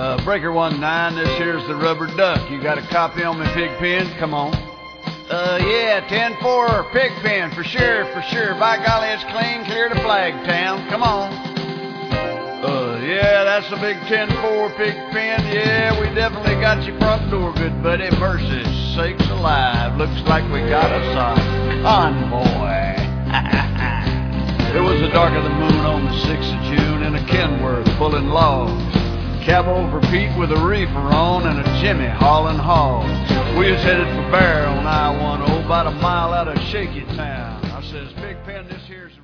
Breaker 19, this here's the Rubber Duck. You got a copy on me, Pigpen? Come on. Yeah, 10-4, Pigpen, for sure. By golly, it's clean clear to Flagtown. Come on. Yeah, that's a big 10-4, Pigpen. Yeah, we definitely got your front door, good buddy. Mercy sakes alive. Looks like we got us a convoy. It was the dark of the moon on the 6th of June in a Kenworth pulling logs. Cabo for Pete with a reefer on and a Jimmy hauling hogs. We was headed for Bear on I-10 about a mile out of Shaky Town. I says, Pigpen, this here's